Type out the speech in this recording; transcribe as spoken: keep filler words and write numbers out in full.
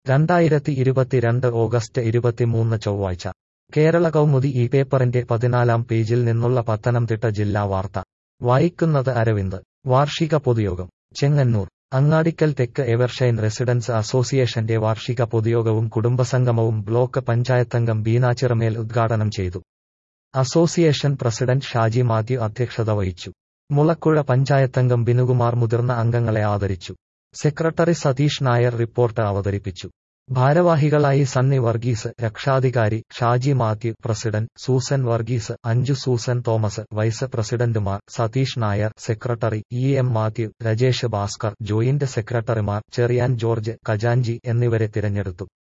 രണ്ടായിരത്തി ഇരുപത്തിരണ്ട് ഓഗസ്റ്റ് ഇരുപത്തിമൂന്ന് ചൊവ്വാഴ്ച കേരള കൗമുദി ഈ പേപ്പറിന്റെ പതിനാലാം പേജിൽ നിന്നുള്ള പത്തനംതിട്ട ജില്ലാ വാർത്ത വായിക്കുന്നത് അരവിന്ദ്. വാർഷിക പൊതുയോഗം ചെങ്ങന്നൂർ. അങ്ങാടിക്കൽ തെക്ക് എവർഷൈൻ റെസിഡൻസ് അസോസിയേഷന്റെ വാർഷിക പൊതുയോഗവും കുടുംബസംഗമവും ബ്ലോക്ക് പഞ്ചായത്തംഗം ബീന ചിറമേൽ ഉദ്ഘാടനം ചെയ്തു. അസോസിയേഷൻ പ്രസിഡന്റ് ഷാജി മാത്യു അധ്യക്ഷത വഹിച്ചു. മുളക്കുഴ പഞ്ചായത്തംഗം ബിനുകുമാർ മുതിർന്ന അംഗങ്ങളെ ആദരിച്ചു. സെക്രട്ടറി സതീഷ് നായർ റിപ്പോർട്ട് അവതരിപ്പിച്ചു. ഭാരവാഹികളായി സണ്ണി വർഗീസ്, രക്ഷാധികാരി ഷാജി മാത്യു, പ്രസിഡന്റ് സൂസൻ വർഗീസ്, അഞ്ജു സൂസൻ തോമസ്, വൈസ് പ്രസിഡന്റുമാർ Satheesh Nair, secretary E M Mathew, Rajesh Bhaskar, joint സെക്രട്ടറിമാർ ചെറിയാൻ ജോർജ്, ഖജാൻജി എന്നിവരെ തിരഞ്ഞെടുത്തു.